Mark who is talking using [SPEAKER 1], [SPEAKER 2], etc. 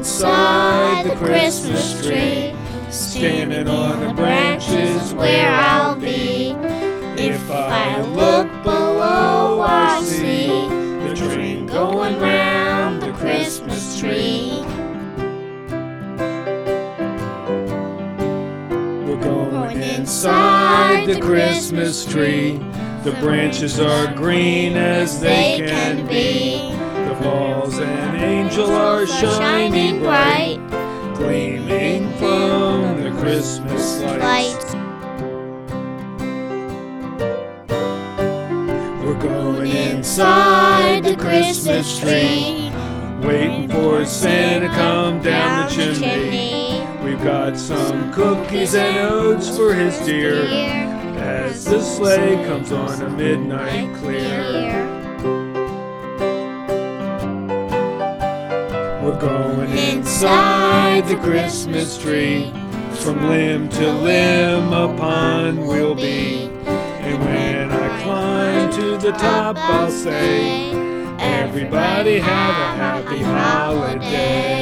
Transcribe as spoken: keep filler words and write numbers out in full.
[SPEAKER 1] inside the Christmas tree. Standing on the branches where I'll be. If I look below, I see the train going round the Christmas tree. We're going inside the Christmas tree. The branches are green as they can be. The balls and angel are shining bright, gleaming from the Christmas lights. We're going inside the Christmas tree, waiting for Santa to come down the chimney. We've got some cookies and oats for his dear, as the sleigh comes on a midnight clear. We're going inside the Christmas tree. From limb to limb upon we'll be. And when I climb to the top I'll say, everybody have a happy holiday.